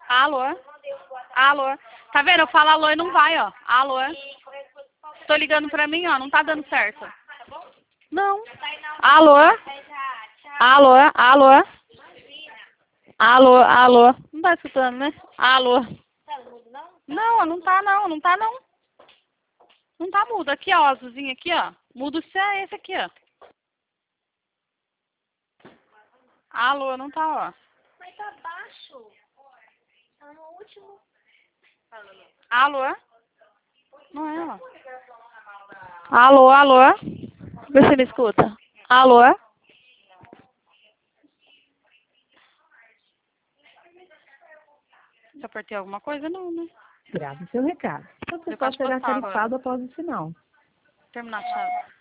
Alô? Alô? Tá vendo? Eu falo alô e não vai, ó. Alô? Tô ligando pra mim, ó. Não tá dando certo. Não. Alô? Alô? Alô? Alô? Alô? Não tá escutando, né? Alô? Não, não tá não. Não tá não. Não tá mudo. Aqui, ó. Azulzinho aqui, ó. Mudo se é esse aqui, ó. Alô? Não tá, ó. Mas tá baixo. Tá no último. Alô? Não é, ó. Alô, alô? Vê se ele escuta. Alô? Já apertei alguma coisa? Não, né? Grave seu recado. Você Eu pode posso será postar agora. tarifado após o sinal. Terminar a chave.